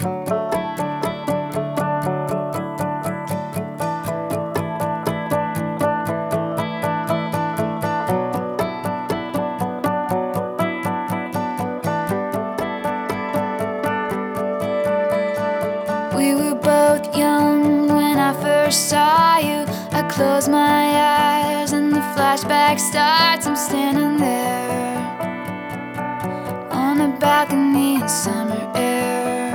We were both young when I first saw you. I close my eyes and the flashback starts. I'm standing there on a balcony in summer air.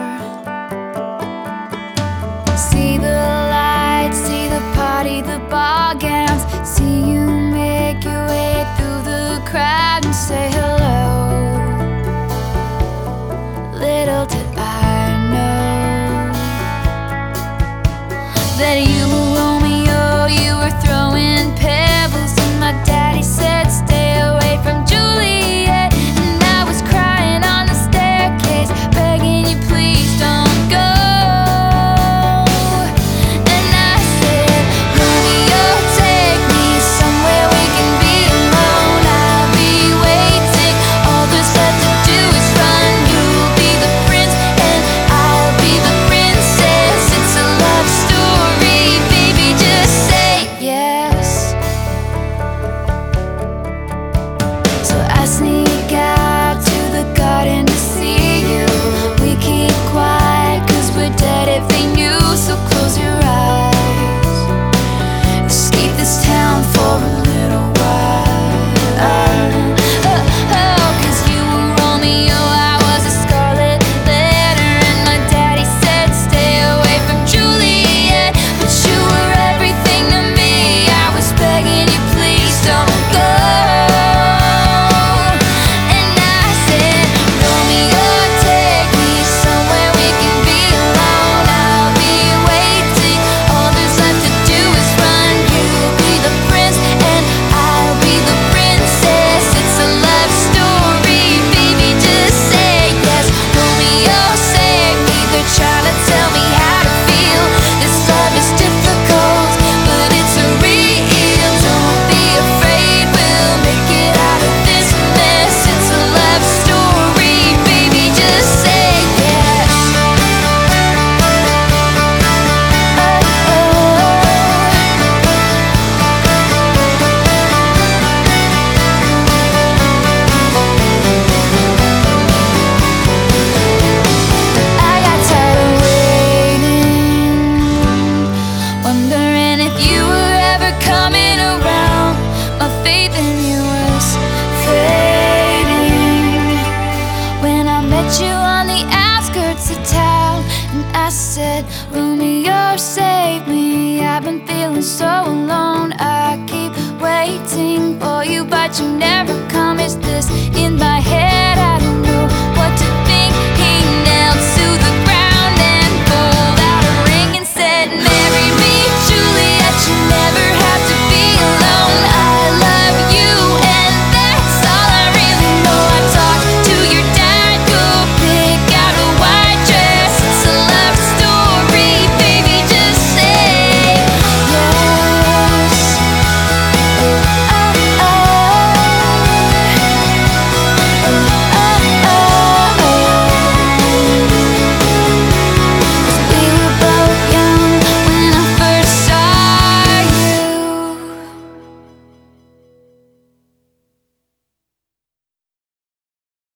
See the lights, see the party, the ball gowns. See you make your way through the crowd and say hello. Little did I know that you were Romeo, you were throwing pebbles, and my daddy said stay away from Juliet. And I was crying on the staircase, begging you please don't go. And I said, Romeo, take me somewhere we can be alone. I'll be waiting, all there's left to do is run. You'll be the prince and I'll be the princess. It's a love story, baby, just say yes. So I sneak out to the garden to see you. We keep quiet cause we're dead if they knew. So close your eyes, escape this town for a little while. Cause you were Romeo, I was a scarlet letter, and my daddy said stay away from Juliet. But you were everything to me, I was begging you please don't go. And I said, Romeo, take me somewhere we can be alone. I'll be waiting, all there's left to do is run. You'll be the prince and I'll be the princess. It's a love story, baby, just say yes. Romeo, save me, they're trying to tell me how to feel. This love is difficult, but it's real. Don't be afraid, we'll make it out of this mess. It's a love story, baby, just say yes. I got tired of waiting, wondering if you were ever coming around. My faith in you was fading when I met you on the outskirts of town. And I said, Romeo, save me, I've been feeling so alone. I keep waiting for you, but you never come. Is this in my head? I don't know.